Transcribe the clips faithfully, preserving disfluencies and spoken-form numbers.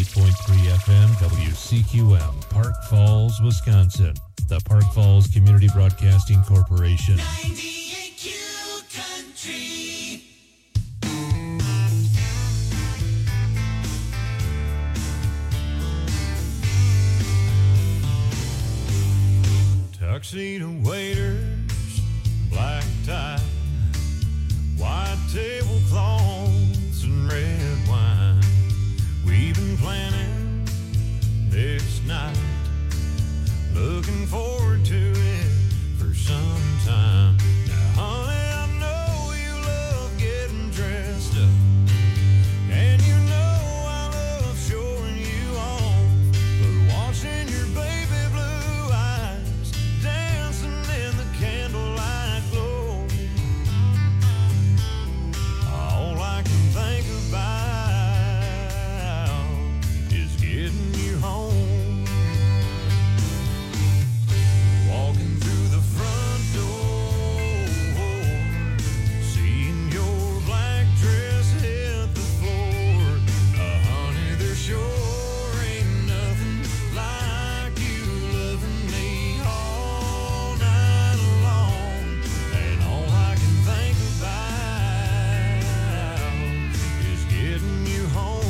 point three F M, W C Q M, Park Falls, Wisconsin. The Park Falls Community Broadcasting Corporation. ninety-eight Q Country. Tuxedo waiters, black tie, white tablecloths and red wine. We've been planning this night, looking forward to it for some time. Now, honey, I know you love getting dressed up, and you know I love showing you off, but watching your baby blue eyes dancing in the candlelight glow, all I can think about is getting you home. Walking through the front door, seeing your black dress hit the floor. Uh, honey, there sure ain't nothing like you loving me all night long. And all I can think about is getting you home.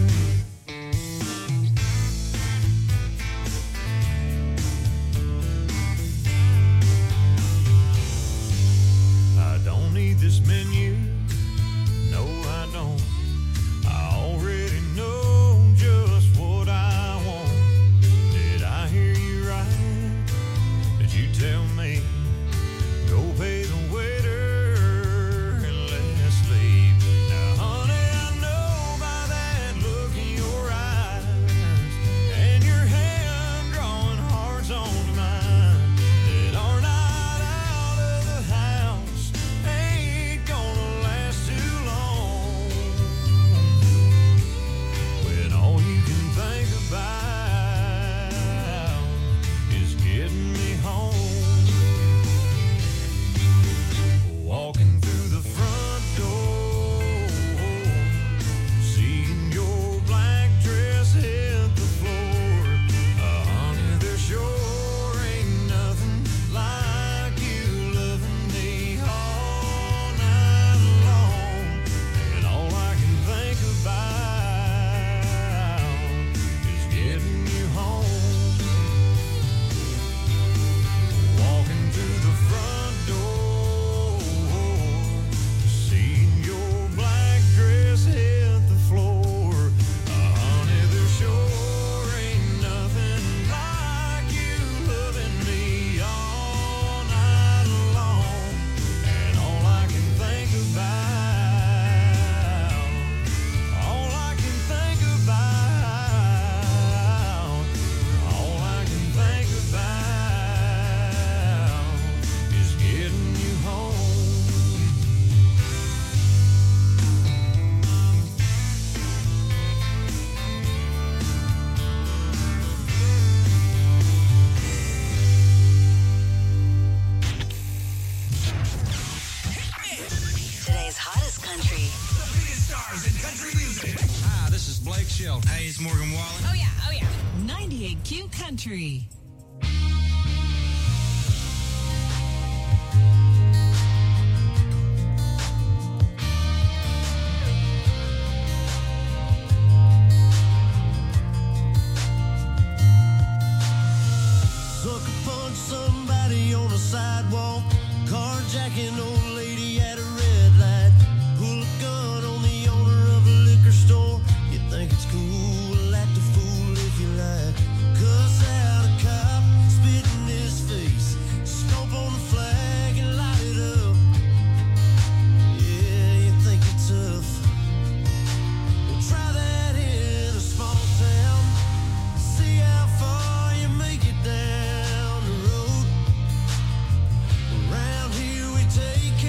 I don't need this menu, no I don't. I already know just what I want. Did I hear you right? Did you tell me? Go pay the waiter and let's leave. Now honey, I know by that look in your eyes and your hand drawing hearts onto mine that our night out of the house ain't gonna last too long. When all you can think about is getting me home. Walking through the front door, seeing your black dress hit the floor. Uh, honey, there sure ain't nothing like you loving me all night long. And all I can think about is getting you home. Walking through the front door, seeing your black dress hit the floor. Uh, honey, there sure ain't nothing like you loving me all night long. And all I can think about, all I can think about, all I can think about is getting you home. Today's hottest country. The biggest stars in country music. Hi, this is Blake Shelton. Hey, it's Morgan Wallen. Oh, yeah, oh, yeah. ninety-eight Q Country. Sucker punch somebody on the sidewalk, carjacking old lady at a red light, pull a gun on the owner of a liquor store. You think it's cool, act a fool if you like, cuss out a cop, spit in his face, stomp on the flag and light it up. Yeah, you think you're tough. Well, try that in a small town, see how far you make it down the road. Around here we take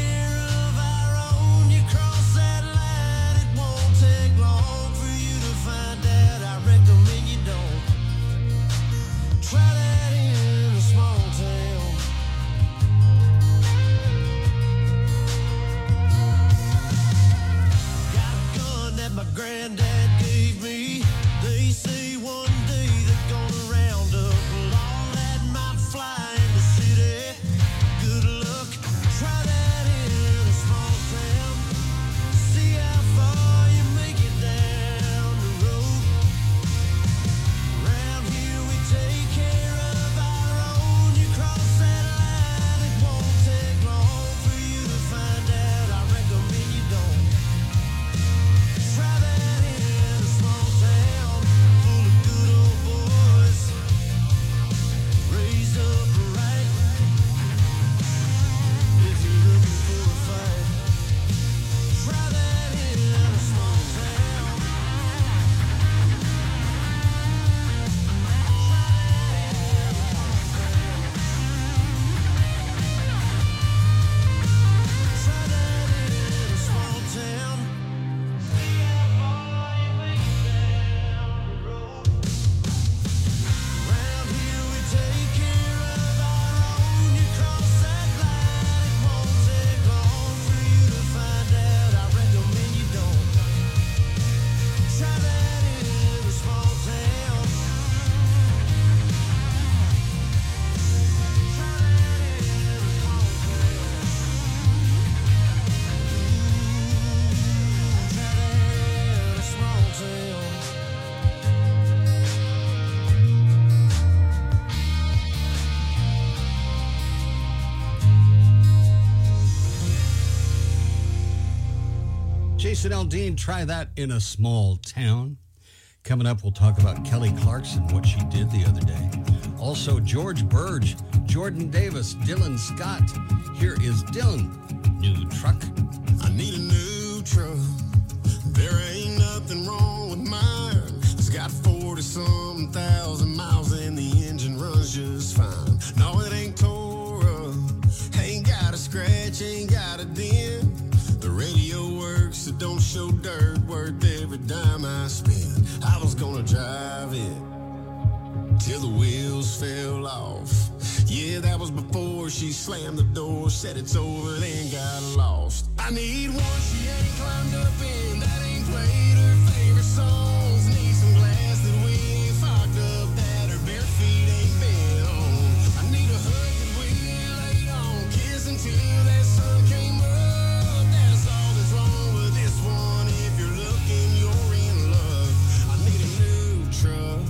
Jason Aldean, Try That in a Small Town. Coming up, we'll talk about Kelly Clarkson, what she did the other day. Also, George Burge, Jordan Davis, Dylan Scott. Here is Dylan. New truck. I need a new truck. There ain't nothing wrong with mine. It's got forty-some thousand miles and the engine runs just fine. No, it ain't tore up. Ain't got a scratch, ain't got a dent. The radio works, it don't show dirt. Worth every dime I spend. I was gonna drive it till the wheels fell off. Yeah, that was before she slammed the door, said it's over, then got lost. I need one she ain't climbed up in, that ain't played her favorite songs. Need some glass that we ain't fogged up, that her bare feet ain't been on. I need a hug that we ain't laid on, kiss until that sun came up. That's all that's wrong with this one. If you're looking, you're in love. I need a new truck.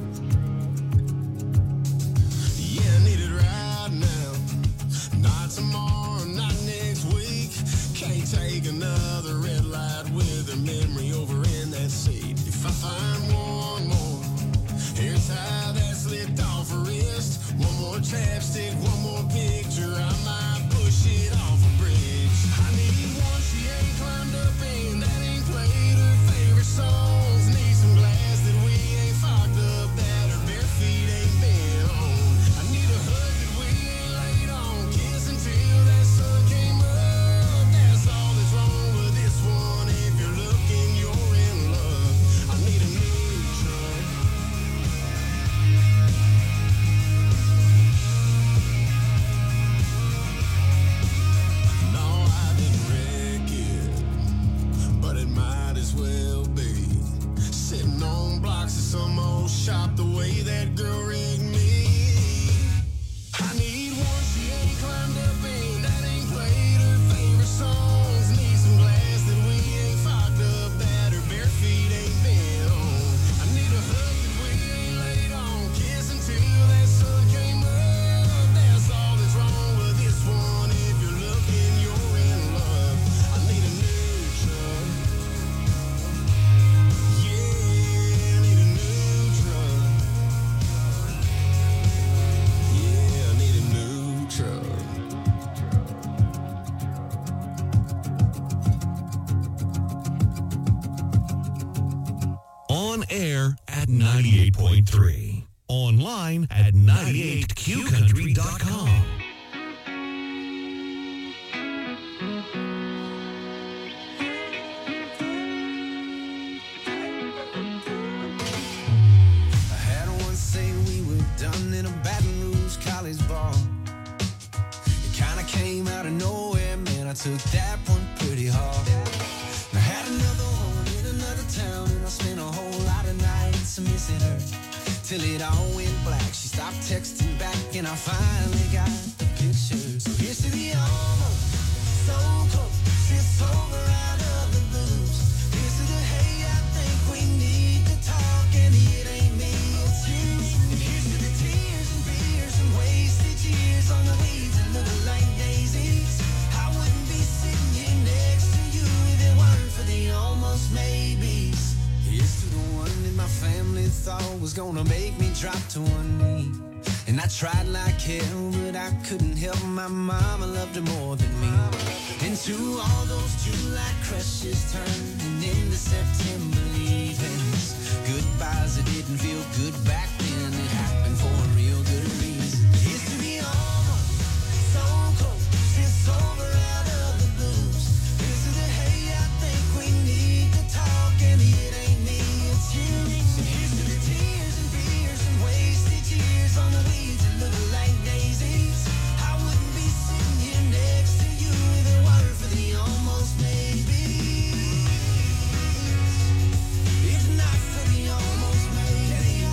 Yeah, I need it right now. Not tomorrow, not next week. Can't take another red light with her memory over in that seat. If I find one more hair tie that's slipped off her wrist, one more chapstick, one more picture, I might push it off a bridge. I need one she ain't climbed up in, that ain't played her favorite songs. Need some glass that we ain't fogged up, that her bare feet ain't been on. I need a hug that we ain't laid on, kiss until that sun came up. That's all that's wrong with this one. If you're looking, you're in love. I need a new truck. No, I didn't wreck it, but it might as well be. Sitting on blocks of some old shop the way that girl rigged me. I need one she ain't climbed up in, that ain't played her favorite songs. Need some glass that we ain't fogged up, that her bare feet ain't been on. I need a hug that we ain't laid on, kiss until that sun came up. That's all that's wrong with this one. If you're looking, you're in love. I need a new truck. Yeah, I need a new truck. Yeah, I need a new truck. On air at ninety-eight point three. Online at ninety-eight q country dot com. I had one say we were done in a Baton Rouge college bar. It kinda came out of nowhere, man, I took that one pretty hard. I had another one in another town, and I spent a whole lot of nights missing her. Till it all went black, she stopped texting back, and I finally got the picture. So here's to the almost, so close, it's over out of the blues. Here's to the hey, I think we need to talk, and it ain't me, it's you. And here's to the tears and beers and wasted years on the weeds that look like daisies. I wouldn't be sitting here next to you if it weren't for the almost maybes. Here's to the one that my family thought was gonna make me drop to one knee. And I tried like hell, but I couldn't help my mama loved her more than me. And to all those July crushes turning into September leavings, goodbyes that didn't feel good back then, it happened for a real good reason. Here's to the almost, so close, it's over out of the blues. Here's to the hey, I think we need to talk, and it ain't me, it's you. And here's to the tears and beers and wasted years on the weeds that look like daisies. I wouldn't be sitting here next to you if it weren't for the almost maybes. If not for the almost maybes.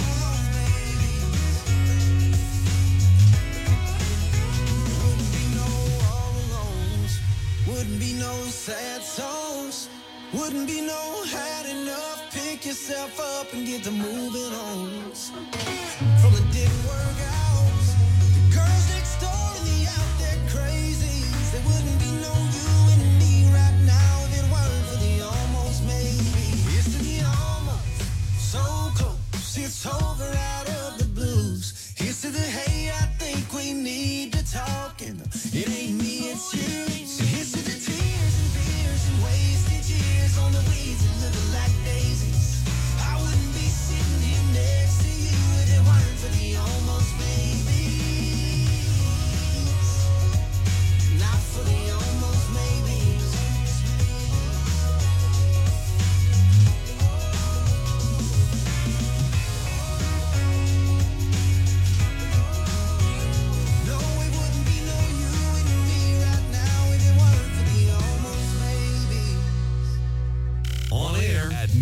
Wouldn't be no all alones, wouldn't be no sad songs, wouldn't be no had enough. Pick yourself up and get to moving on. From the didn't work out, the girls next door and the out there crazies. There wouldn't be no you and me right now if it weren't for the all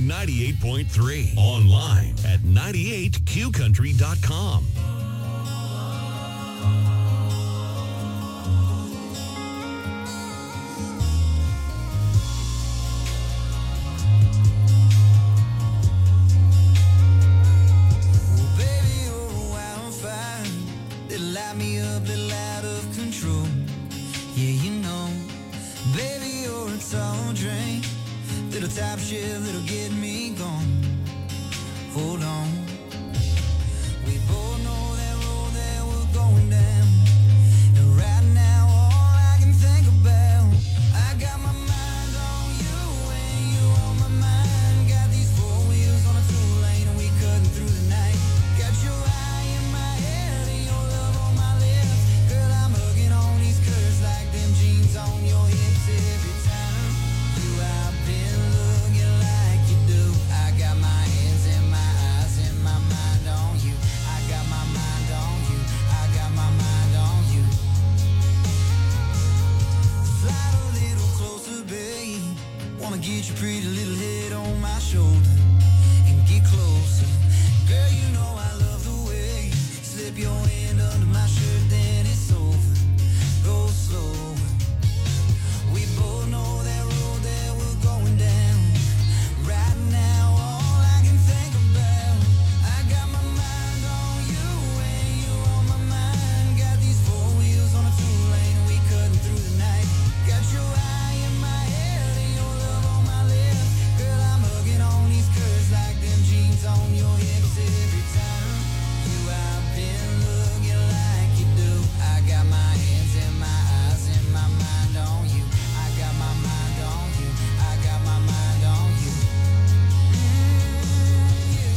ninety-eight point three. Online at ninety-eight q country dot com. Me up, little out of control. Yeah, you know, baby, you're a tall drink, little top shift, little get me gone. Hold on, we both know that road that we're going down, and right now all I can think about, I got my mind on you and you on my mind. Got these four wheels on a two lane and we cutting through the night. Got your eye in my head and your love on my lips. Girl, I'm hugging on these curves like them jeans on your hips. Every time you I've been looking like you do. I got my hands in my eyes and my mind on you. I got my mind on you. I got my mind on you. Slide a little closer, babe. Wanna get your pretty little head on my shoulder and get closer. Girl, you know I love the way you slip your hand under my shirt, then it's over. Go slow. We both know that road that we're going down. Right now, all I can think about, I got my mind on you and you on my mind. Got these four wheels on a two lane and we cutting through the night. Got your eye in my head and your love on my lips. Girl, I'm hugging on these curves like them jeans on your hips. Every time you I've been looking like you do. I got my hands in my eyes and my mind on you. I got my mind on you. I got my mind on you. Mm, yeah.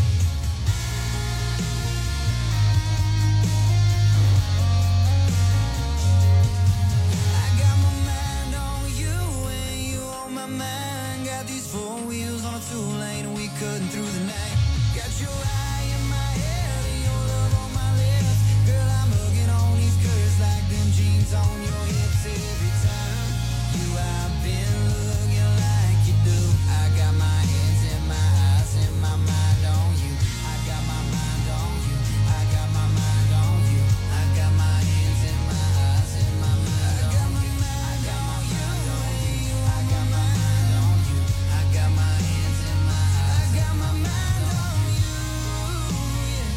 I got my mind on you and you on my mind. Got these four wheels on a two lane and we cutting through the night. Got your eye in my head and your love on my lips. Girl, I'm hugging on these curves like them jeans on your hips. Every time you I've been looking like you do. I got my hands in my eyes and my mind on you. I got my mind on you. I got my mind on you. I got my hands in my eyes and my mind on you. I got my mind on you. I got my mind on you. I got my hands in my eyes. I got my mind on you. Yeah.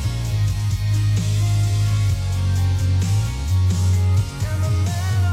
Got my mind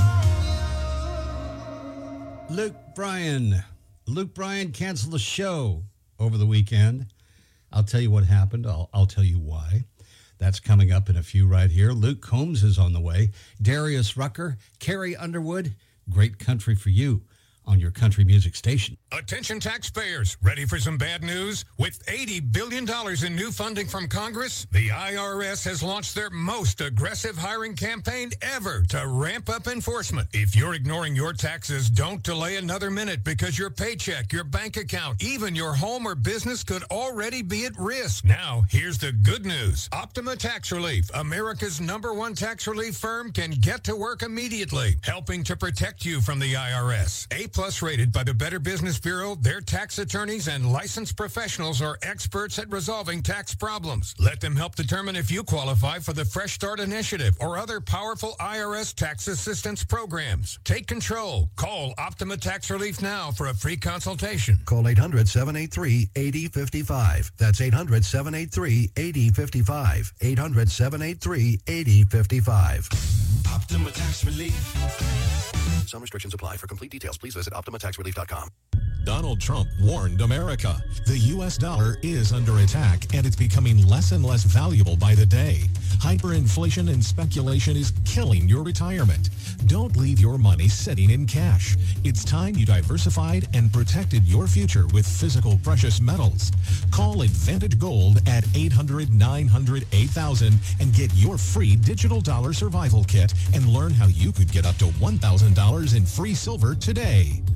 on you. Luke Bryan. Luke Bryan canceled the show over the weekend. I'll tell you what happened. I'll, I'll tell you why. That's coming up in a few right here. Luke Combs is on the way. Darius Rucker, Carrie Underwood, Great Country for You on your country music station. Attention taxpayers, ready for some bad news? With eighty billion dollars in new funding from Congress, the I R S has launched their most aggressive hiring campaign ever to ramp up enforcement. If you're ignoring your taxes, don't delay another minute because your paycheck, your bank account, even your home or business could already be at risk. Now, here's the good news. Optima Tax Relief, America's number one tax relief firm, can get to work immediately, helping to protect you from the I R S. A-plus rated by the Better Business Bureau, their tax attorneys and licensed professionals are experts at resolving tax problems. Let them help determine if you qualify for the Fresh Start Initiative or other powerful I R S tax assistance programs. Take control. Call Optima Tax Relief now for a free consultation. Call eight hundred, seven eight three, eight zero five five. That's eight hundred, seven eight three, eight zero five five. eight hundred, seven eight three, eight zero five five. Optima Tax Relief. Some restrictions apply. For complete details, please visit optima tax relief dot com. Donald Trump warned America. The U S dollar is under attack, and it's becoming less and less valuable by the day. Hyperinflation and speculation is killing your retirement. Don't leave your money sitting in cash. It's time you diversified and protected your future with physical precious metals. Call Advantage Gold at eight hundred, nine hundred, eight thousand and get your free digital dollar survival kit and learn how you could get up to one thousand dollars in free silver today.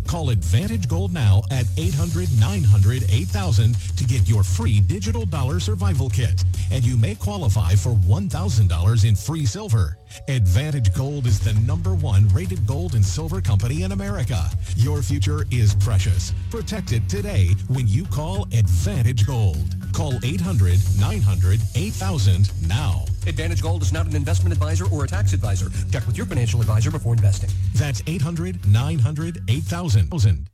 Call Advantage Gold now at eight hundred, nine hundred, eight thousand to get your free digital dollar survival kit. And you may qualify for one thousand dollars in free silver. Advantage Gold is the number one rated gold and silver company in America. Your future is precious. Protect it today when you call Advantage Gold. Call eight hundred, nine hundred, eight thousand now. Advantage Gold is not an investment advisor or a tax advisor. Check with your financial advisor before investing. That's eight hundred, nine hundred, eight thousand.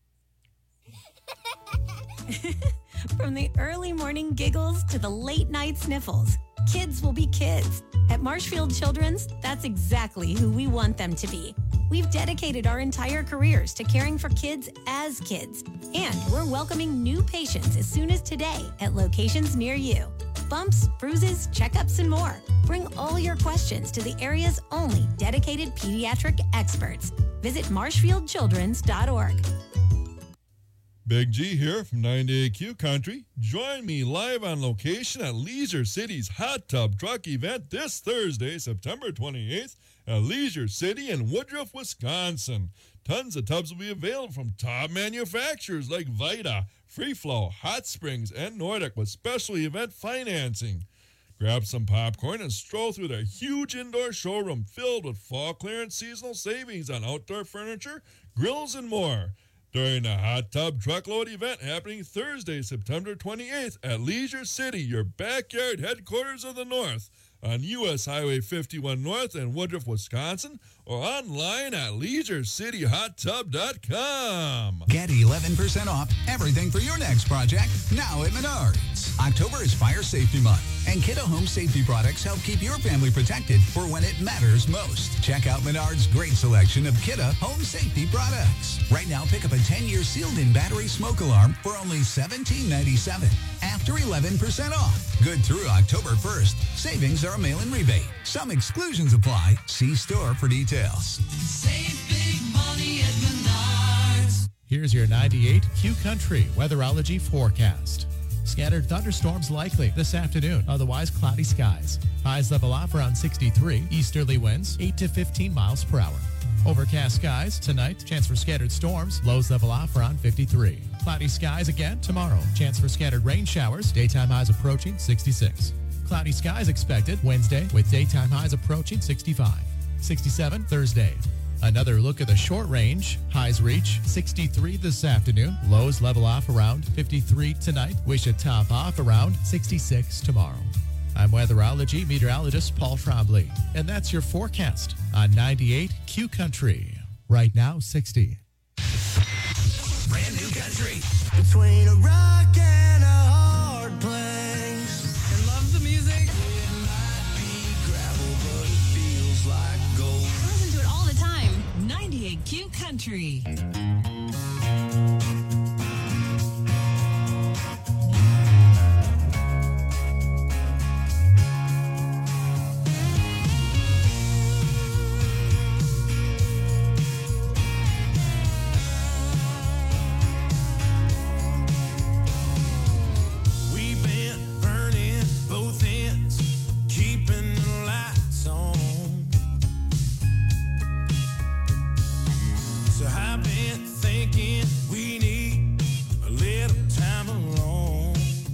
From the early morning giggles to the late night sniffles, kids will be kids. At Marshfield Children's, that's exactly who we want them to be. We've dedicated our entire careers to caring for kids as kids. And we're welcoming new patients as soon as today at locations near you. Bumps, bruises, checkups, and more. Bring all your questions to the area's only dedicated pediatric experts. Visit marshfield children's dot org. Big G here from ninety-eight Q Country. Join me live on location at Leisure City's Hot Tub Truck event this Thursday, September twenty-eighth at Leisure City in Woodruff, Wisconsin. Tons of tubs will be available from top manufacturers like Vita, Free Flow, Hot Springs, and Nordic with special event financing. Grab some popcorn and stroll through their huge indoor showroom filled with fall clearance seasonal savings on outdoor furniture, grills, and more. During the Hot Tub Truckload event happening Thursday, September twenty-eighth at Leisure City, your backyard headquarters of the North, on U S Highway fifty-one North in Woodruff, Wisconsin, or online at leisure city hot tub dot com. Get eleven percent off everything for your next project now at Menards. October is Fire Safety Month, and Kidde Home Safety products help keep your family protected for when it matters most. Check out Menards' great selection of Kidde Home Safety products. Right now, pick up a ten-year sealed-in battery smoke alarm for only seventeen ninety-seven after eleven percent off. Good through October first. Savings are a mail-in rebate. Some exclusions apply. See store for details. Save big money at Menards. Here's your ninety-eight Q Country weatherology forecast. Scattered thunderstorms likely this afternoon, otherwise cloudy skies. Highs level off around sixty-three, easterly winds eight to fifteen miles per hour. Overcast skies tonight, chance for scattered storms, lows level off around fifty-three. Cloudy skies again tomorrow, chance for scattered rain showers, daytime highs approaching sixty-six. Cloudy skies expected Wednesday with daytime highs approaching sixty-five. sixty-seven Thursday. Another look at the short range. Highs reach sixty-three this afternoon. Lows level off around fifty-three tonight. We should top off around sixty-six tomorrow. I'm weatherology meteorologist Paul Trombley, and that's your forecast on ninety-eight Q Country. Right now, sixty. Brand new country. Between a rock and a hard place. And love the music. It might be gravel, but it feels like gold. Listen to it all the time. ninety-eight Q Country. We've been burning both ends, keeping the lights on. So I've been thinking we need a little time alone.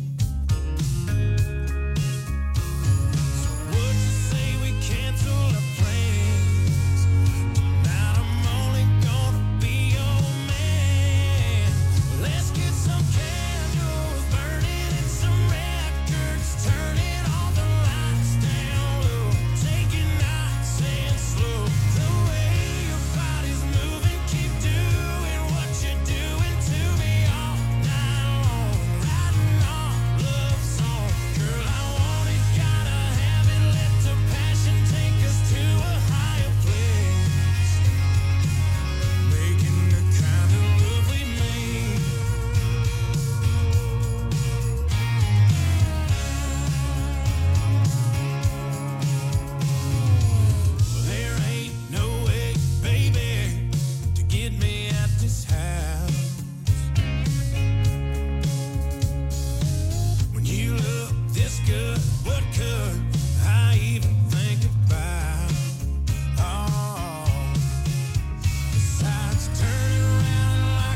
So would you say we cancel our plans? Tonight I'm only gonna be your man. Let's get some candles burning and some records, turning all the lights down low, taking nights and slow. The way your body's moving, keep doing what you're doing to me all night long, writing our love song. Girl, I want it, gotta have it, let the passion take us to a higher place, making the kind of love we made. There ain't no way, baby, to get me at this house. When you look this good, what could I even think about? Oh, besides turning around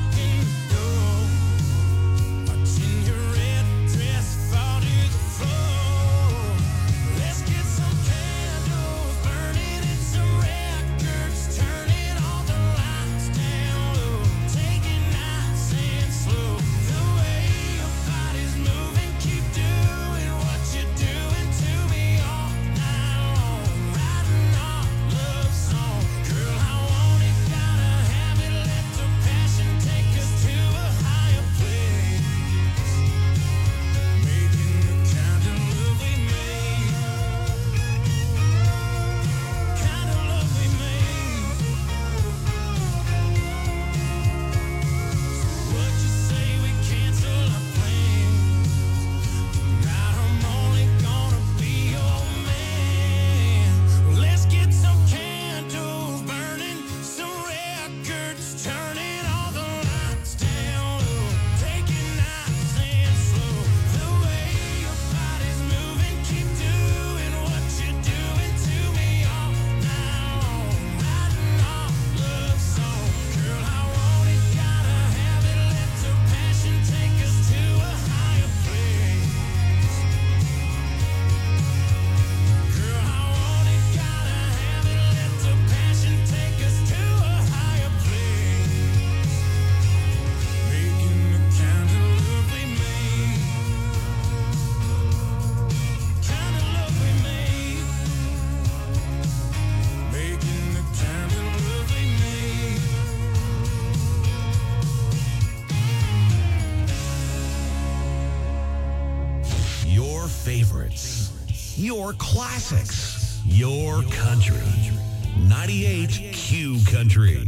favorites, your classics, your country. ninety-eight Q Country.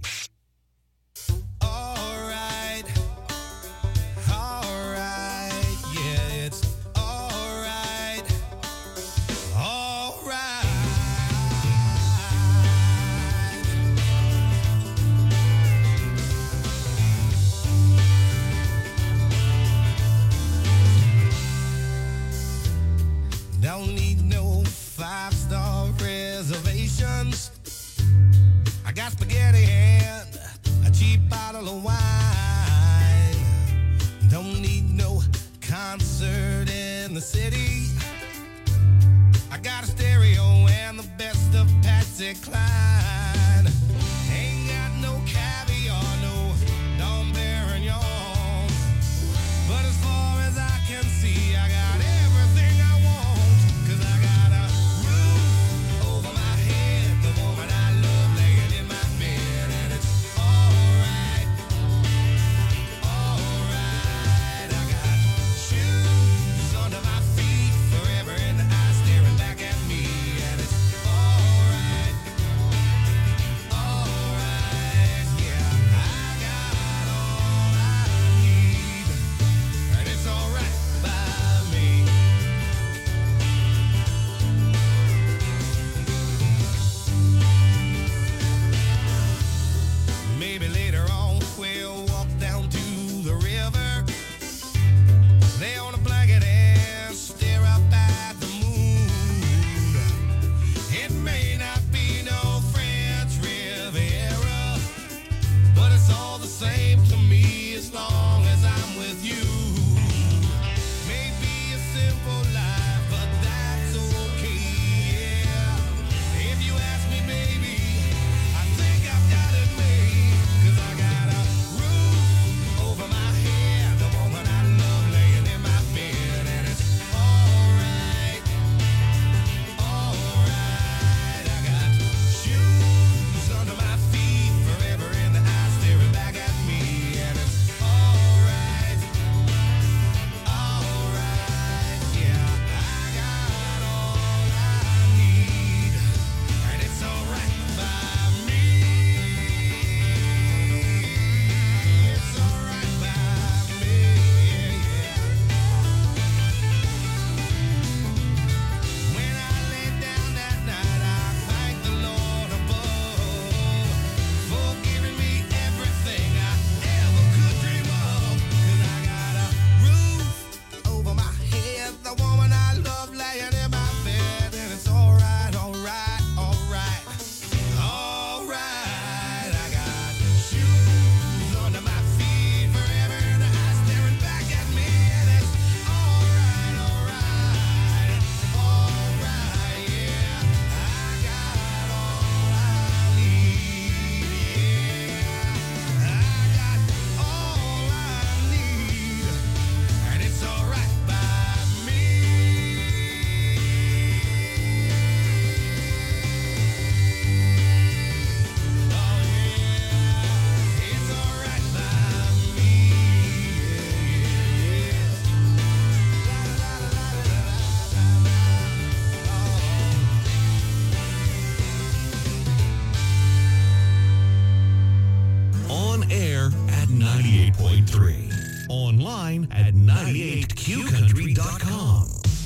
Alright, alright, yeah, it's alright, alright. Don't need no five-star reservations. I got spaghetti and a cheap bottle of wine. Don't need no concert in the city. I got a stereo and the best of Patsy Cline. Ain't got no caviar, no Dom Perignon. But as far as I can see, I got everything I want. 'Cause I got a roof over my head, the woman I love laying in my bed, and it's alright, alright. I got shoes under my feet, forever in the eyes staring back at me, and it's alright, alright. Yeah, I got all I need, and it's alright by me. Maybe later on we'll walk down to the river, lay on a blanket and stare up at the moon. It may not be no French Riviera, but it's all the same to me as long as I'm with you. Maybe a simple life, but that's okay, yeah. If you ask me, baby, I think I've got it made. 'Cause I got a roof over my head, the woman I love laying in my bed, and it's alright, alright. I got shoes under my feet, forever in the eyes staring back at me, and it's alright, alright. Yeah, I got all I need, and it's alright by me. It's alright by me, yeah, yeah. When I lay down that night, I thank the Lord above for giving me everything I ever could dream of. 'Cause I got a roof over my head, the woman I love laying in my bed, and it's alright, alright, alright, alright. I got shoes under my feet, forever in the eyes staring back at me, and it's alright, alright, alright, yeah. I got all I need, yeah. I got all I need, and it's alright by me. Oh yeah, it's alright by me, yeah, yeah. On air at ninety-eight point three. Online at ninety-eight q country dot com.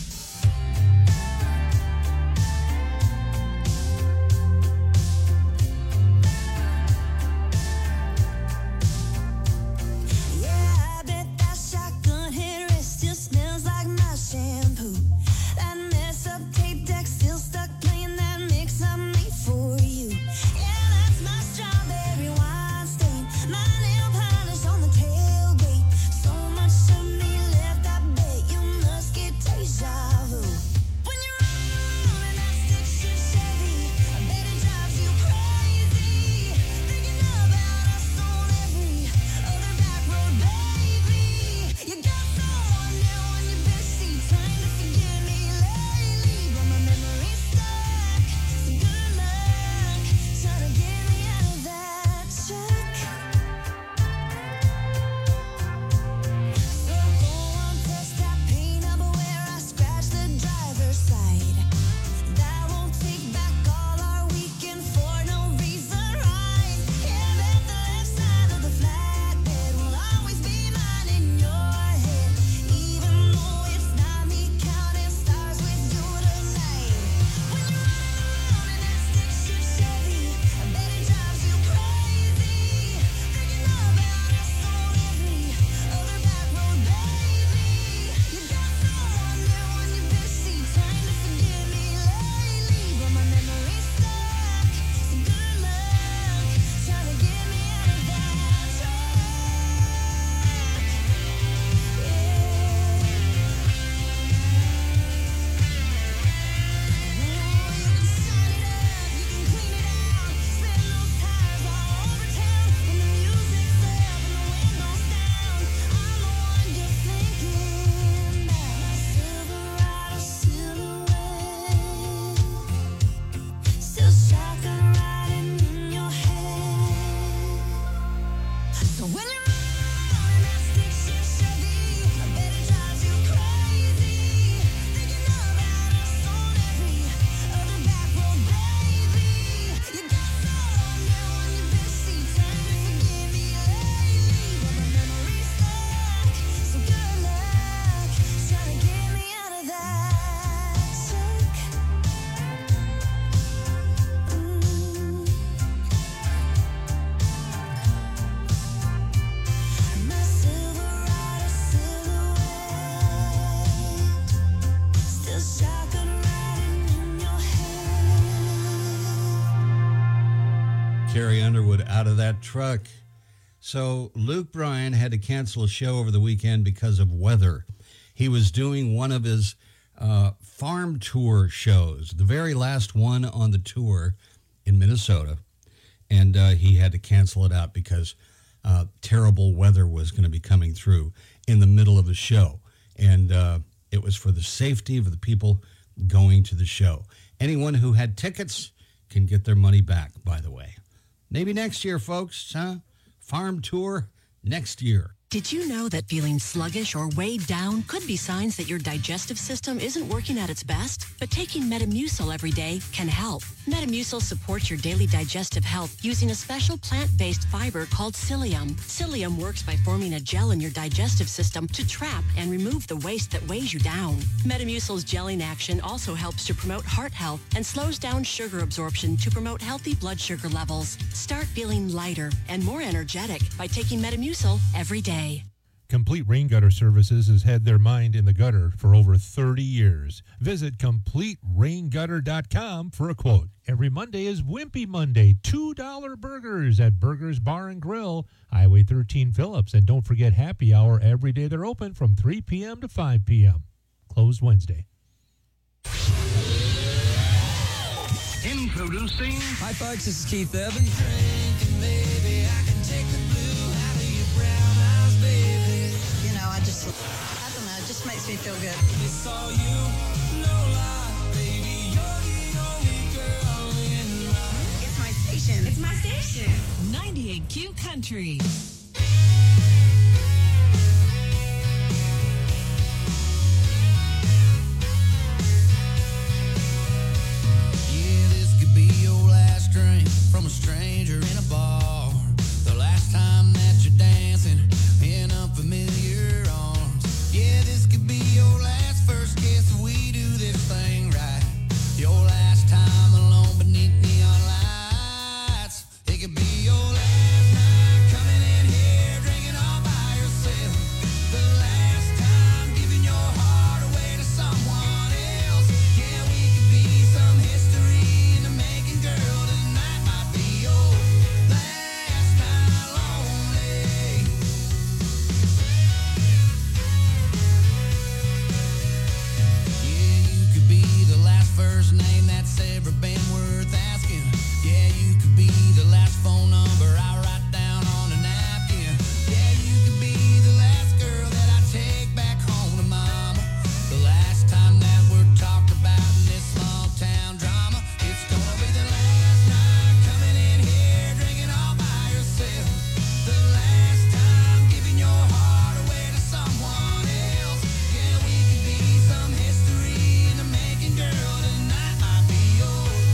Yeah, I bet that shotgun headrest still smells like my shampoo. That mess up tape deck still stuck playing that mix I made for you. Yeah, that's my strawberry wine stain, my nail polish on the tailgate. So much of me left, I bet you must get tasty. So when you're on that stick shift Chevy, I bet it drives you crazy. Thinking about us on every other back road, baby. You got soul on there on your backseat, trying to forgive me lately, but my memory's stuck. So good luck trying to get me out of that suck. My Silverado silhouette, still shotgun riding in your head. Carrie Underwood out of that truck. So Luke Bryan had to cancel a show over the weekend because of weather. He was doing one of his uh, farm tour shows, the very last one on the tour in Minnesota, and uh, he had to cancel it out because uh, terrible weather was going to be coming through in the middle of the show, and uh, it was for the safety of the people going to the show. Anyone who had tickets can get their money back, by the way. Maybe next year, folks, huh? Farm tour next year. Did you know that feeling sluggish or weighed down could be signs that your digestive system isn't working at its best? But taking Metamucil every day can help. Metamucil supports your daily digestive health using a special plant-based fiber called psyllium. Psyllium works by forming a gel in your digestive system to trap and remove the waste that weighs you down. Metamucil's gelling action also helps to promote heart health and slows down sugar absorption to promote healthy blood sugar levels. Start feeling lighter and more energetic by taking Metamucil every day. Complete Rain Gutter Services has had their mind in the gutter for over thirty years. Visit complete rain gutter dot com for a quote. Every Monday is Wimpy Monday, two dollar burgers at Burgers Bar and Grill, Highway thirteen Phillips. And don't forget happy hour every day. They're open from three p.m. to five p.m. Closed Wednesday. Introducing. Hi, folks. This is Keith Urban. Drinking, baby, I can take the blue out of your brown eyes, baby. You know, I just, I don't know, it just makes me feel good. It's all you, no lie, baby. You're the only girl in life. It's my station. It's my station. ninety-eight Q Country. Yeah, this could be your last drink from a stranger in a bar. The last time that you're dancing in unfamiliar arms. Yeah, this could be your last first kiss if we do this thing right. Your last time alone beneath neon lights. It could be your last night coming in here drinking all by yourself. The last time giving your heart away to someone else. Yeah, we could be some history in the making, girl. Tonight might be your last night lonely. Yeah, you could be the last first name that's ever been worth asking. Yeah, you could be the last phone number I write down on a napkin. Yeah, you could be the last girl that I take back home to mama. The last time that we're talked about in this small town drama. It's gonna be the last night coming in here drinking all by yourself. The last time giving your heart away to someone else. Yeah, we could be some history in the making, girl. Tonight might be your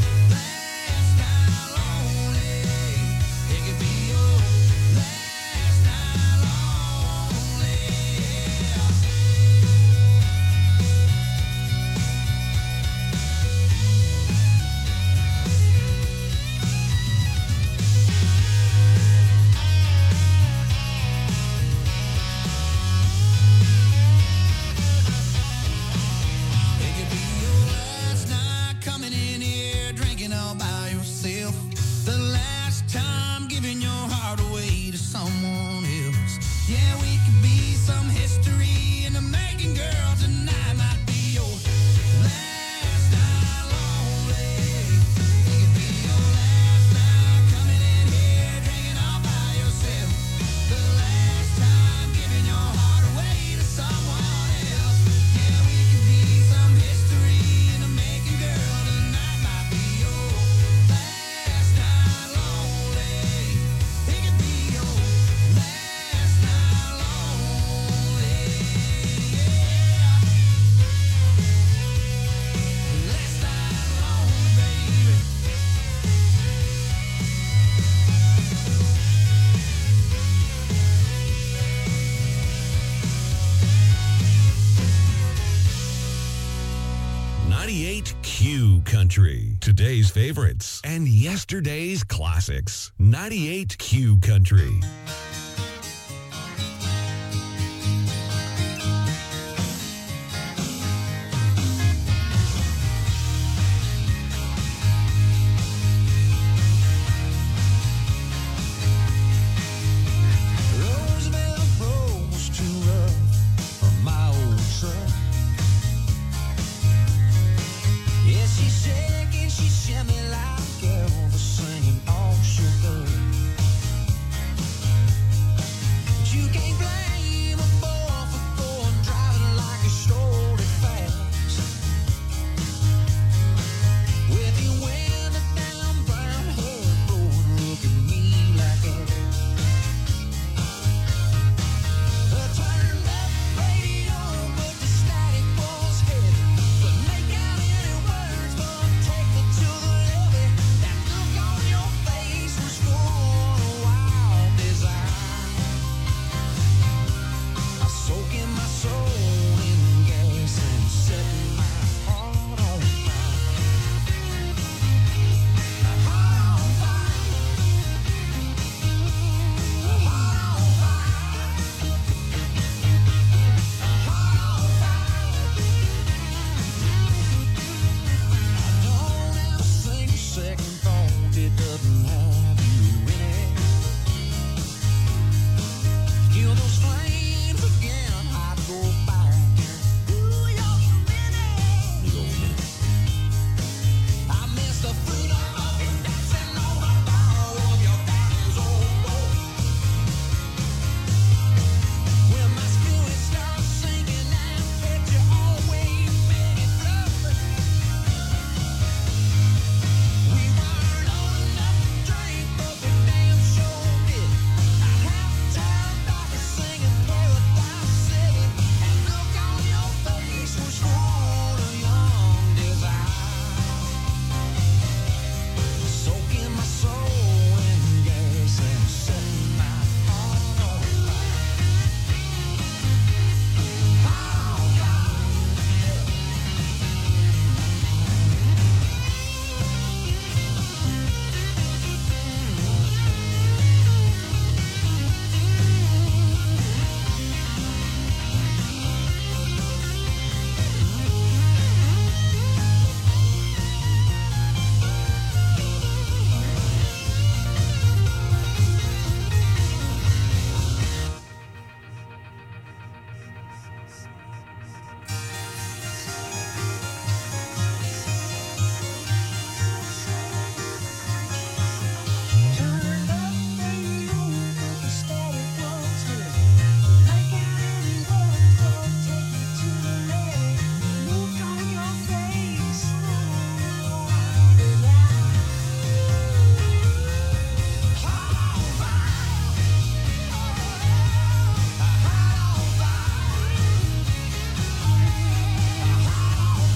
Q Country. Today's favorites and yesterday's classics. ninety-eight Q Country. Roosevelt Road was too rough for my old truck. Yeah, she's shaking, she shimmy like Elvis singing all shook up. But you can't blame a boy for going driving like he stole it fast. With you wind down brown hair blowing, look at me like that. I turned up radio, but the static was heavy. Couldn't make out any words, but take me to the levee. That look on your face was full of wild desire. I soak in my soul in gas and set my heart on fire. My heart on fire. My heart on fire. Don't ever think a second thought it doesn't have you in it. Kill those flames again, I'd go back. Ooh, you're a minute. You go a minute. I miss the freedom of you dancing on the barrel of your daddy's old boat. When my spirit starts sinking and picture always made it float. We weren't old enough to drink, but we damn sure did. I have turned off to singing Paradise City, and look on your face was full of young desire. Soaking my soul in gas and setting my heart on fire. Heart on fire. Turned up radio, but the static was heavy. Make out any words, but take me to the levee. Look on your face, wild desire. Heart on fire. Heart on fire. Heart on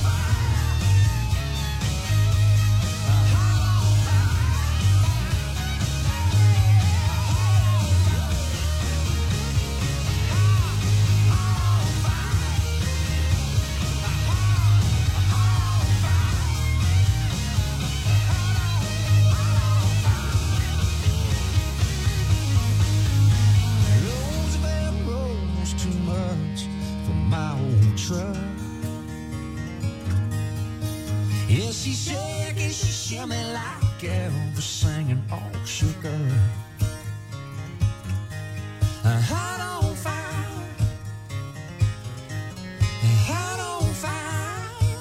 Roosevelt Road was too much for my old truck. Yeah, she's shaking, she shimmy like Elvis singing all shook up. A heart on fire. A heart on fire.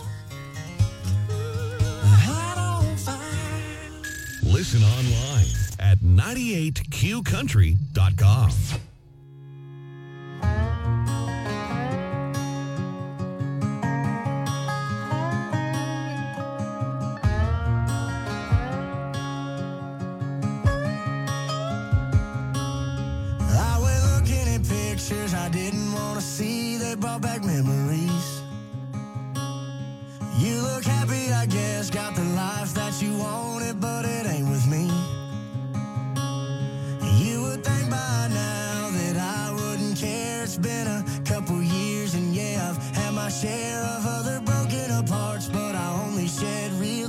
A heart on fire. Listen online at ninety-eight Q country dot com. I went looking at pictures I didn't want to see. They brought back memories. You look happy, I guess. Got the life that you wanted, but it ain't with me. You would think by now that I wouldn't care. It's been a couple years, and yeah, I've had my share of other broken apart, but I only shed real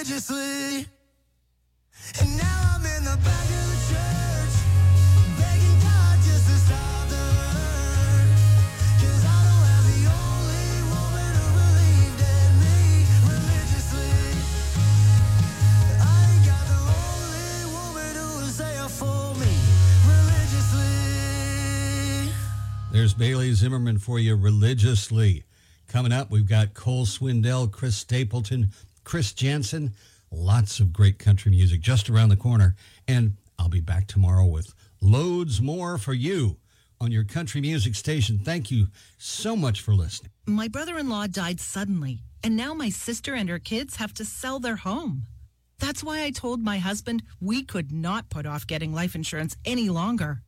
religiously. And now I'm in the back of the church, begging God just to stop the hurt. 'Cause I don't have the only woman who believed in me religiously. I ain't got the only woman who was there for me religiously. There's Bailey Zimmerman for you religiously. Coming up, we've got Cole Swindell, Chris Stapleton, Chris Jansen. Lots of great country music just around the corner. And I'll be back tomorrow with loads more for you on your country music station. Thank you so much for listening. My brother-in-law died suddenly, and now my sister and her kids have to sell their home. That's why I told my husband we could not put off getting life insurance any longer.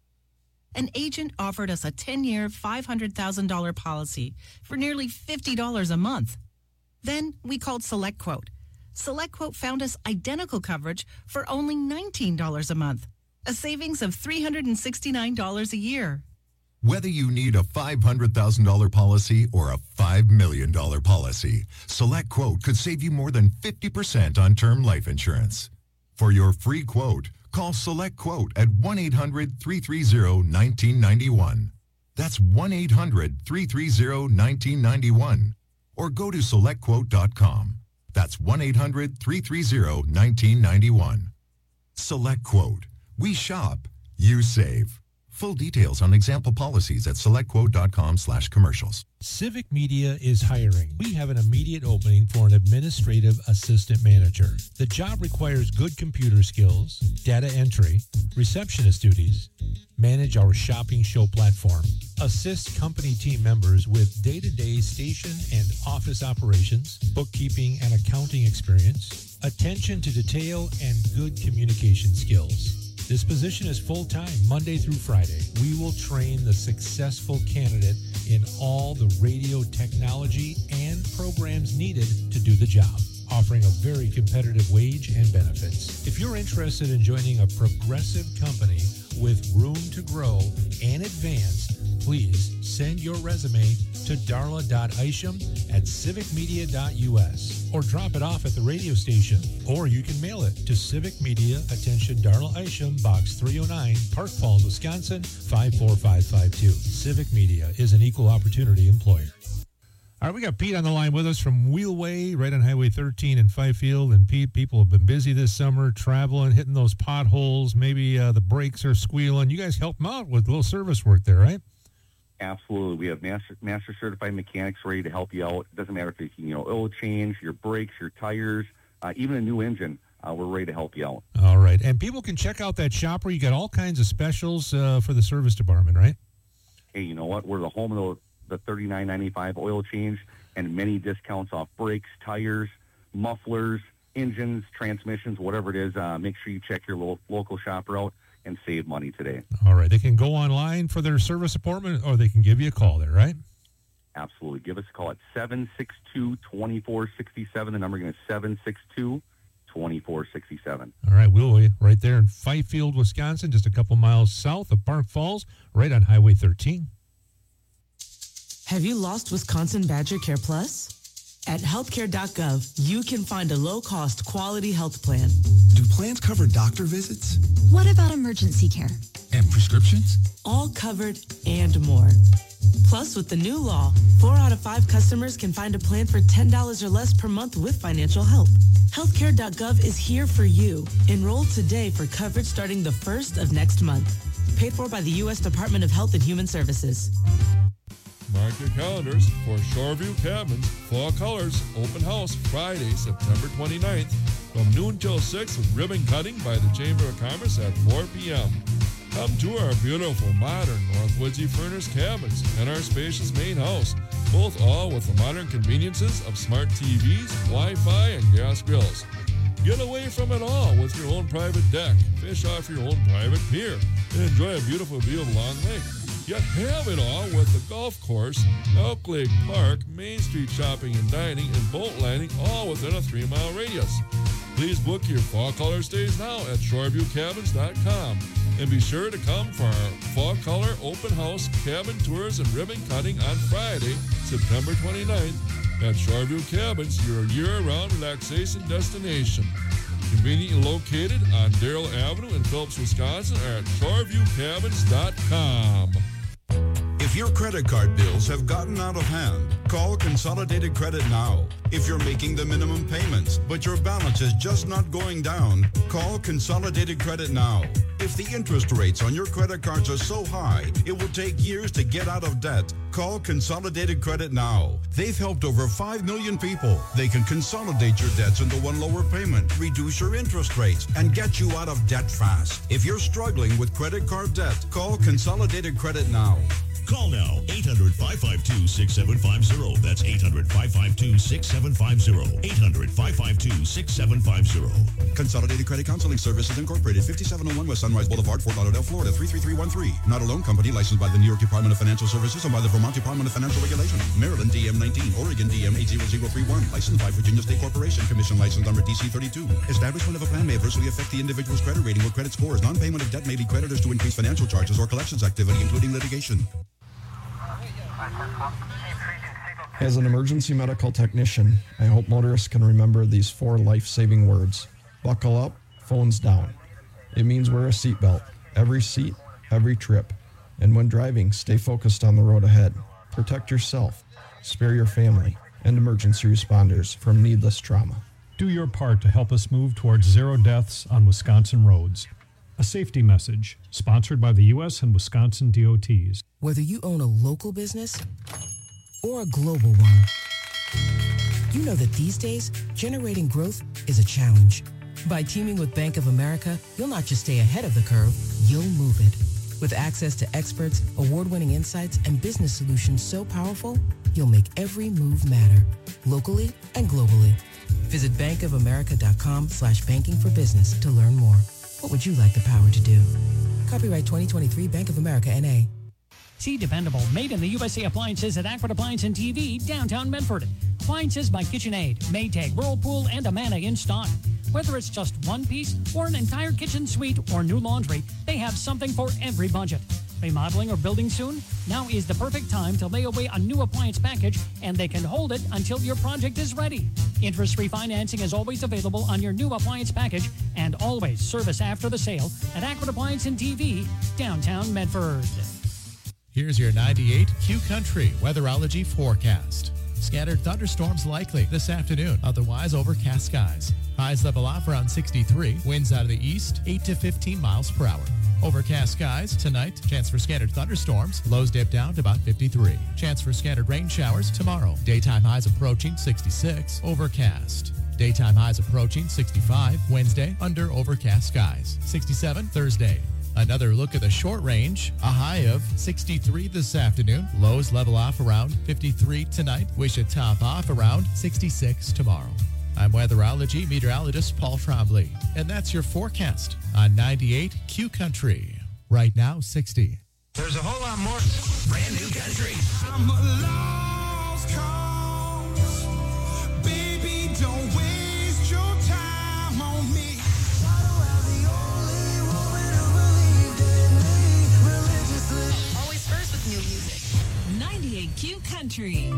An agent offered us a ten-year, five hundred thousand dollars policy for nearly fifty dollars a month. Then we called SelectQuote. SelectQuote found us identical coverage for only nineteen dollars a month, a savings of three hundred sixty-nine dollars a year. Whether you need a five hundred thousand dollars policy or a five million dollars policy, SelectQuote could save you more than fifty percent on term life insurance. For your free quote, call SelectQuote at one eight hundred, three three zero, one nine nine one. That's one eight hundred, three three zero, one nine nine one. Or go to select quote dot com. That's one eight hundred, three three zero, one nine nine one. SelectQuote. We shop, you save. Full details on example policies at select quote dot com slash commercials. Civic Media is hiring. We have an immediate opening for an administrative assistant manager. The job requires good computer skills, data entry, receptionist duties, manage our shopping show platform, assist company team members with day-to-day station and office operations, bookkeeping and accounting experience, attention to detail, and good communication skills. This position is full-time, Monday through Friday. We will train the successful candidate in all the radio technology and programs needed to do the job, offering a very competitive wage and benefits. If you're interested in joining a progressive company with room to grow and advance, please send your resume to darla dot isham at civic media dot u s or drop it off at the radio station. Or you can mail it to Civic Media, attention Darla Isham, Box three oh nine, Park Falls, Wisconsin, five four five five two. Civic Media is an equal opportunity employer. All right, we got Pete on the line with us from Wheelway, right on Highway thirteen in Fifield. And Pete, people have been busy this summer, traveling, hitting those potholes. Maybe uh, the brakes are squealing. You guys help them out with a little service work there, right? Absolutely. We have master, master certified mechanics ready to help you out. It doesn't matter if it's, you know, oil change, your brakes, your tires, uh, even a new engine. Uh, we're ready to help you out. All right. And people can check out that shop where you got all kinds of specials uh, for the service department, right? Hey, you know what? We're the home of the, the thirty-nine ninety-five oil change and many discounts off brakes, tires, mufflers, engines, transmissions, whatever it is. Uh, make sure you check your lo- local shop out and save money today. All right. They can go online for their service appointment, or they can give you a call there, right? Absolutely. Give us a call at seven six two, two four six seven. The number again is seven six two, two four six seven. All right. We'll right there in Fifield, Wisconsin, just a couple miles south of Park Falls, right on Highway thirteen. Have you lost Wisconsin Badger Care Plus? At healthcare dot gov, you can find a low-cost, quality health plan. Do plans cover doctor visits? What about emergency care? And prescriptions? All covered and more. Plus, with the new law, four out of five customers can find a plan for ten dollars or less per month with financial help. healthcare dot gov is here for you. Enroll today for coverage starting the first of next month. Paid for by the U S Department of Health and Human Services. Mark your calendars for Shoreview Cabins Fall Colors Open House Friday, September twenty-ninth from noon till six with ribbon cutting by the Chamber of Commerce at four p.m. Come to our beautiful, modern North Woodsy furnished cabins and our spacious main house, both all with the modern conveniences of smart T Vs, Wi-Fi, and gas grills. Get away from it all with your own private deck, fish off your own private pier, and enjoy a beautiful view of Long Lake. Yet have it all with the golf course, Elk Lake Park, Main Street shopping and dining, and boat landing, all within a three-mile radius. Please book your fall color stays now at shoreview cabins dot com. And be sure to come for our Fall Color Open House Cabin Tours and Ribbon Cutting on Friday, September twenty-ninth At Shoreview Cabins, your year-round relaxation destination. Conveniently located on Darrell Avenue in Phillips, Wisconsin, or at shoreview cabins dot com. If your credit card bills have gotten out of hand, call Consolidated Credit now. If you're making the minimum payments, but your balance is just not going down, call Consolidated Credit now. If the interest rates on your credit cards are so high, it will take years to get out of debt, call Consolidated Credit now. They've helped over five million people. They can consolidate your debts into one lower payment, reduce your interest rates, and get you out of debt fast. If you're struggling with credit card debt, call Consolidated Credit now. Call now, eight hundred, five five two, six seven five zero. That's eight hundred, five five two, six seven five zero. eight hundred, five five two, six seven five zero. Consolidated Credit Counseling Services Incorporated, fifty-seven oh one West Sunrise Boulevard, Fort Lauderdale, Florida, three three three one three. Not a loan company licensed by the New York Department of Financial Services and by the Vermont Department of Financial Regulation. Maryland D M nineteen, Oregon D M eight zero zero three one. Licensed by Virginia State Corporation. Commission license number D C thirty-two. Establishment of a plan may adversely affect the individual's credit rating or credit scores. Non-payment of debt may lead creditors to increase financial charges or collections activity, including litigation. As an emergency medical technician, I hope motorists can remember these four life-saving words. Buckle up, phones down. It means wear a seatbelt, every seat, every trip. And when driving, stay focused on the road ahead. Protect yourself, spare your family, and emergency responders from needless trauma. Do your part to help us move towards zero deaths on Wisconsin roads. A safety message sponsored by the U S and Wisconsin D O Ts. Whether you own a local business or a global one, you know that these days, generating growth is a challenge. By teaming with Bank of America, you'll not just stay ahead of the curve, you'll move it. With access to experts, award-winning insights, and business solutions so powerful, you'll make every move matter, locally and globally. Visit bankofamerica.com slash banking for business to learn more. What would you like the power to do? Copyright twenty twenty-three Bank of America N A. See dependable, made in the U S A appliances at Aqua Appliance and T V, downtown Medford. Appliances by KitchenAid, Maytag, Whirlpool, and Amana in stock. Whether it's just one piece or an entire kitchen suite or new laundry, they have something for every budget. Remodeling or building soon? Now is the perfect time to lay away a new appliance package, and they can hold it until your project is ready. Interest-free financing is always available on your new appliance package, and always service after the sale at Aqua Appliance and T V, downtown Medford. Here's your ninety-eight Q Country weatherology forecast. Scattered thunderstorms likely this afternoon, otherwise overcast skies. Highs level off around sixty-three, winds out of the east, eight to fifteen miles per hour. Overcast skies tonight, chance for scattered thunderstorms, lows dip down to about fifty-three. Chance for scattered rain showers tomorrow. Daytime highs approaching sixty-six, overcast. Daytime highs approaching sixty-five, Wednesday under overcast skies. sixty-seven Thursday. Another look at the short range, a high of sixty-three this afternoon. Lows level off around fifty-three tonight. We should top off around sixty-six tomorrow. I'm weatherology meteorologist Paul Trombley, and that's your forecast on ninety-eight Q Country. Right now, sixty. There's a whole lot more brand new country. I'm a lost cause. Baby, don't waste your time on me. Always first with new music. ninety-eight Q Country.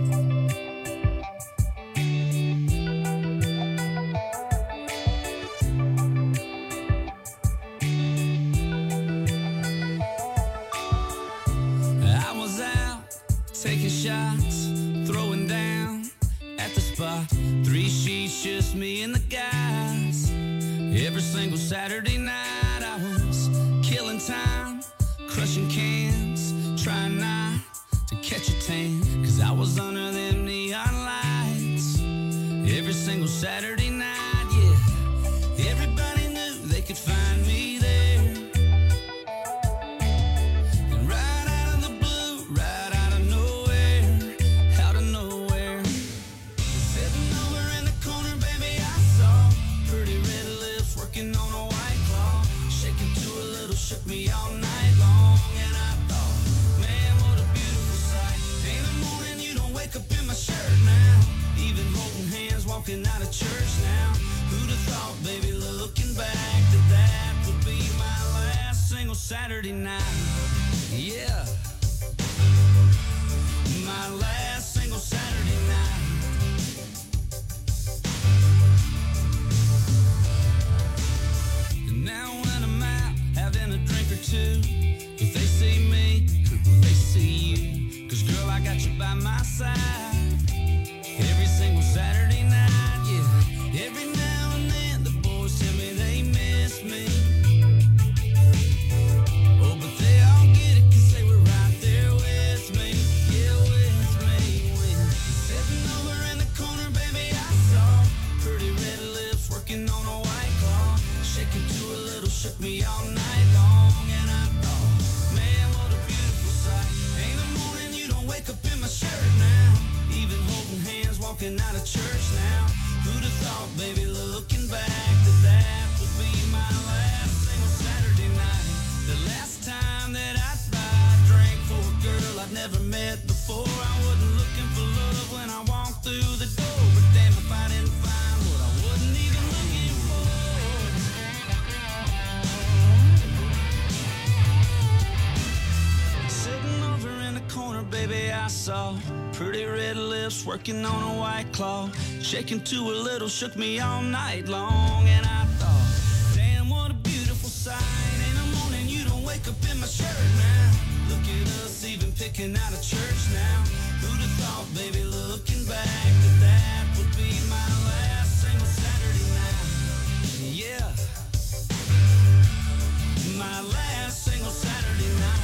I was out taking shots, throwing down at the spot. Three sheets, just me and the guys. Every single Saturday night I was killing time, crushing cans, trying not to catch a tan, cause I was under them neon lights. Every single Saturday night, yeah. Everybody knew they could find me there. And right out of the blue, right out of nowhere, out of nowhere, sitting over in the corner, baby, I saw pretty red lips working on a white claw, shaking to a little, shook me all night long. And I thought, man, what a beautiful sight. In the morning you don't wake up in my shirt now, even holding hands walking out of church now. Who'd have thought, baby, looking back, that that would be my last single Saturday night. Yeah, my last single Saturday night. me all night long. And I thought, man, what a beautiful sight. Ain't a morning you don't wake up in my shirt now. Even holding hands, walking out of church now. Who'd have thought, baby, looking back, that that would be my last single Saturday night. The last time that I, I drank for a girl I'd never met before. I wasn't looking for love when I walked through the door. But damn if I didn't find what I wasn't even looking for. Sitting over in the corner, baby, I saw pretty red lips working on a white claw. Shaking to a little, shook me all night long. And I thought, damn, what a beautiful sight. In the morning you don't wake up in my shirt now. Look at us even picking out of church now. Who'd have thought, baby, looking back, that that would be my last single Saturday night. Yeah, my last single Saturday night.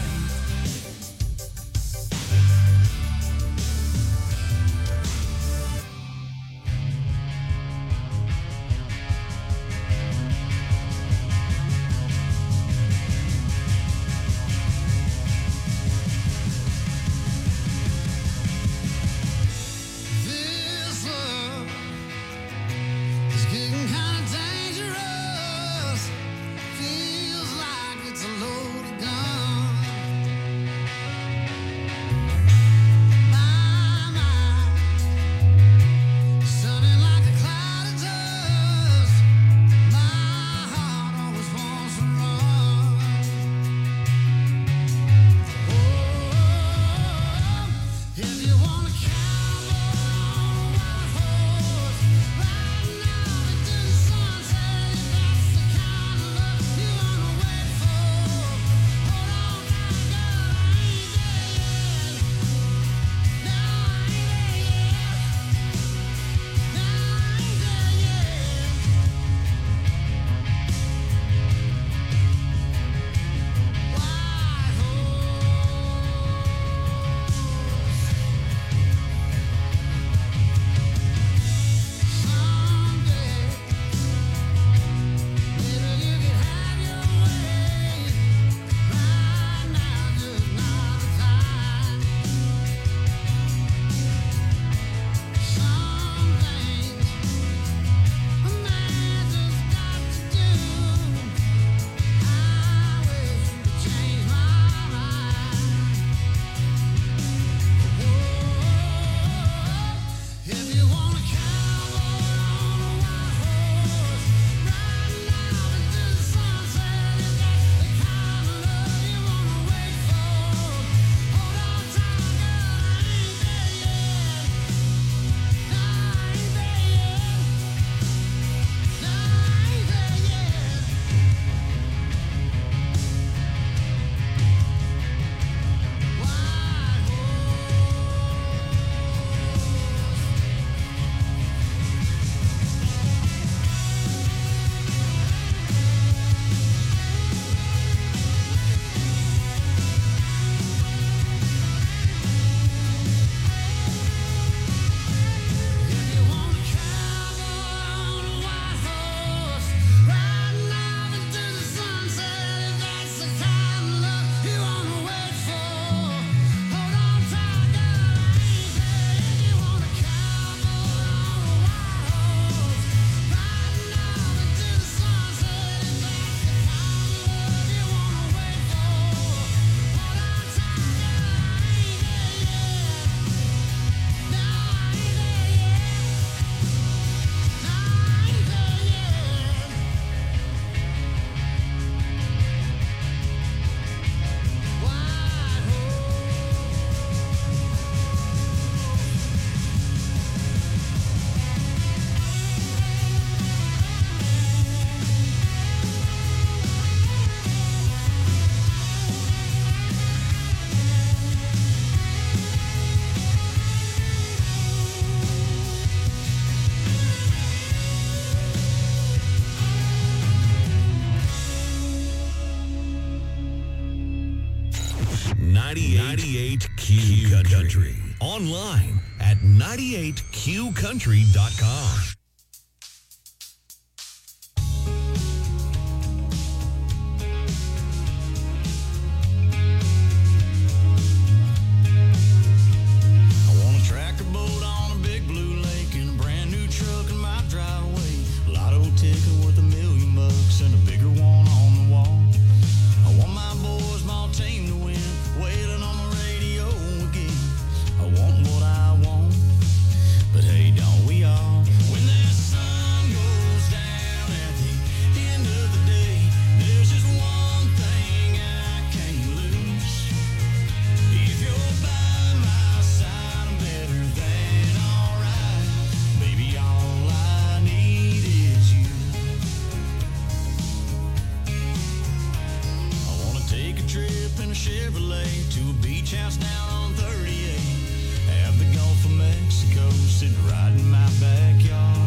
This love is getting kind of dangerous. Feels like it's a loaded gun. My mind sunning like a cloud of dust. My heart always wants to run. Oh, if you wanna cowboy on a white horse, right now into the sunset, if that's the kind of love you wanna wait for. Hold on tight, girl, I ain't there yet. No, I ain't there yet. No, I ain't there yet. White someday, maybe you can have your way. Right now, just not the time. Some things a man just got to do. I wish you could change my mind. If you want a cowboy on a white horse, riding out into the sunset, if that's the kind of love you wanna wait for. Hold on tight, girl, I ain't there yet. No, I ain't there yet. No, I ain't there yet. White If you want a cowboy on a white horse, riding out into the sunset, if that's the kind of love you wanna wait for. Hold on tight, girl, I ain't there. If you want a cowboy on a white horse, riding out into the sunset, if that's the kind of love you wanna wait for. Hold on tight, girl, I ain't there yet. No, I ain't there yet. No, I ain't there yet. White ninety-eight Q Country. Online at ninety-eight q country dot com. ticket worth a million bucks and a bigger one on the wall. I want my boys, my team to win, wailing on the radio again. I want what I want, but hey, don't we all? When that sun goes down at the end of the day, there's just one thing I can't lose. If you're by my side, I'm better than alright. Baby, all I need is you. I wanna take a trip in a Chevrolet to a beach house down on thirty-eight. Have the Gulf of Mexico sitting right in my backyard.